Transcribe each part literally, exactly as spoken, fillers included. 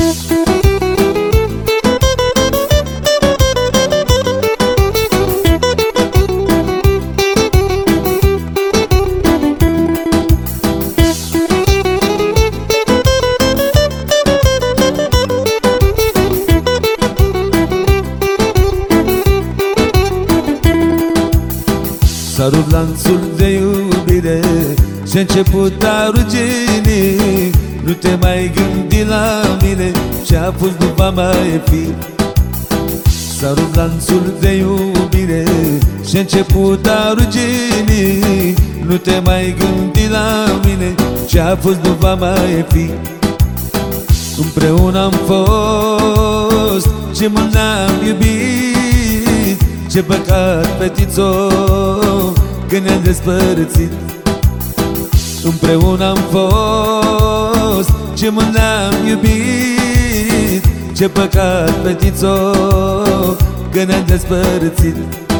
S-a rupt lanțul de iubire și-a început a rugini. Nu te mai gândi la mine ce-a fost nu va mai fi. S-a rupt lanțul de iubire și-a început a rugini. Nu te mai gândi la mine ce-a fost nu va mai fi. Împreună am fost, ce mult ne-am iubit. Ce păcat, fetițo, că ne-am despărțit. Împreună am fost, ce mult ne-am iubit. Ce păcat, fetițo, că ne-am despărțit.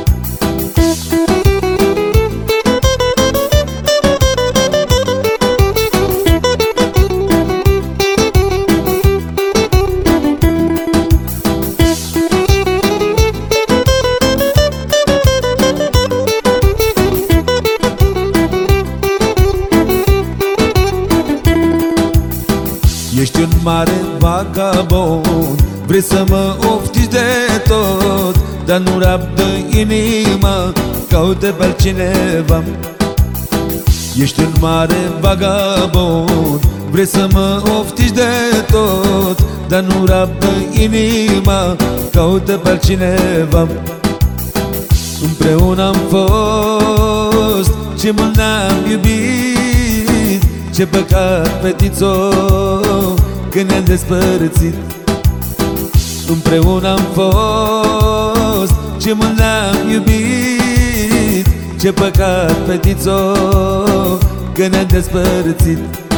Ești un mare vagabond, vrei să mă oftici de tot, dar nu rabdă inima, caută pe altcineva. Ești un mare vagabond, vrei să mă oftici de tot, dar nu rabdă inima, caută pe altcineva. Împreună am fost, ce mult ne-am iubit. Ce păcat, fetițo, că ne-am despărțit. Împreună am fost, ce mult ne-am iubit. Ce păcat, fetițo, că ne-am despărțit.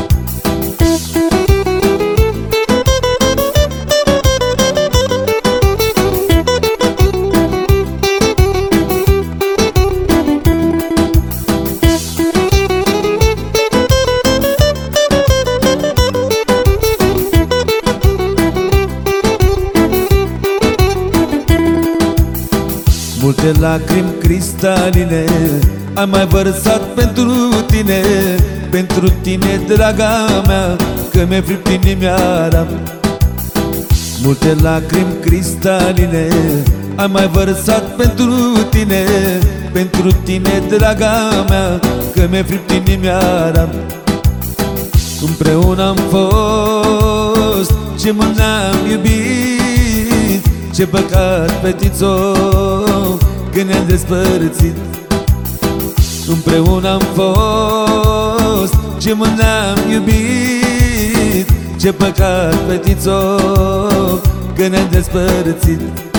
Multe lacrimi cristaline am mai vărsat pentru tine, pentru tine, draga mea, că mi-ai fript inimioara. Multe lacrimi cristaline am mai vărsat pentru tine, pentru tine, draga mea, că mi-ai fript inimioara. Împreună am fost, ce mult ne-am iubit. Ce păcat, fetițo, că ne-am despărțit. Împreună am fost, ce mult ne-am iubit. Ce păcat, fetițo, că ne-am despărțit.